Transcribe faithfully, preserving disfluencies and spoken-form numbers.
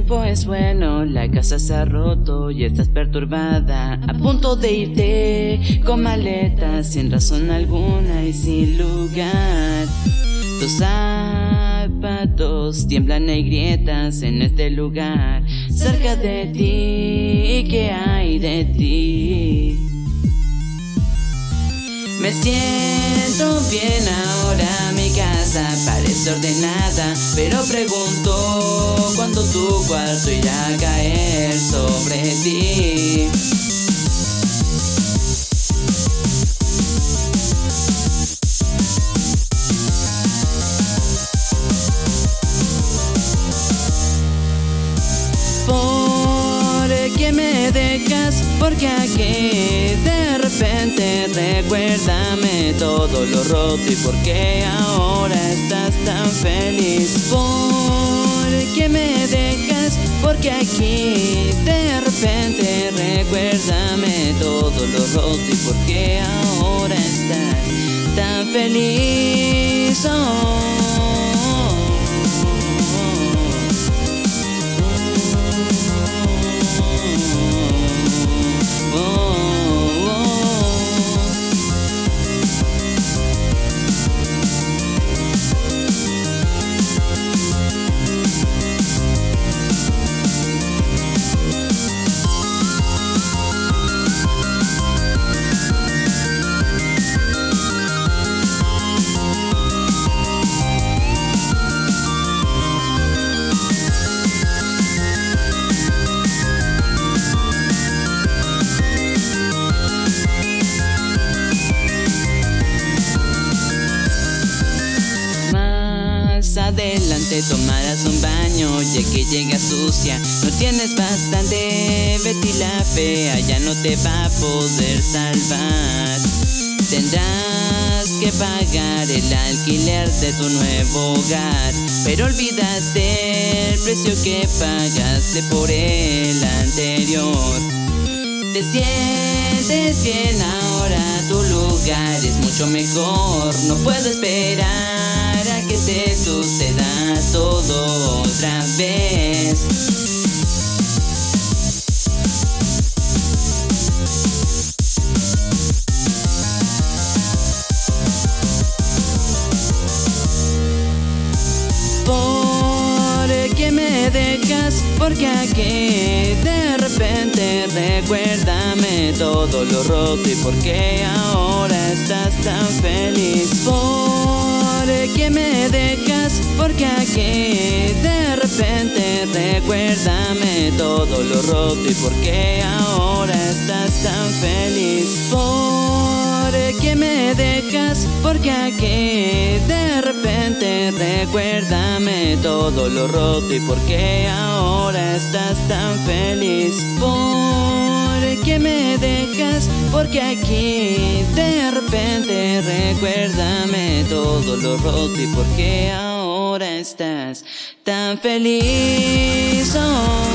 tiempo es bueno, la casa se ha roto y estás perturbada, a punto de irte con maletas sin razón alguna y sin lugar. Tus zapatos tiemblan, hay grietas en este lugar, cerca de ti, ¿qué hay de ti? Me siento bien ahora, mi casa parece ordenada, pero pregunto cuándo tu cuarto irá a caer sobre ti. ¿Por qué me dejas? Porque aquí de repente recuérdame todo lo roto y por qué ahora estás tan feliz. ¿Por qué me dejas? Porque aquí de repente recuérdame todo lo roto y por qué ahora estás tan feliz. Oh. Adelante tomarás un baño, ya que llegas sucia, no tienes bastante. Betty la fea ya no te va a poder salvar. Tendrás que pagar el alquiler de tu nuevo hogar, pero olvidaste el precio que pagaste por el anterior. Te sientes bien ahora, tu lugar es mucho mejor. No puedo esperar a que te suceda todo otra vez. ¿Por qué me dejas? Porque aquí de repente recuérdame todo lo roto y por qué ahora estás tan feliz. ¿Por qué me dejas? Porque aquí de repente recuérdame todo lo roto y por qué ahora estás tan feliz. ¿Por qué me dejas? Porque aquí de repente recuérdame todo lo roto y por qué ahora estás tan feliz. ¿Por qué me dejas? Porque aquí de repente recuérdame todo lo roto y por qué ahora estás tan feliz. Oh.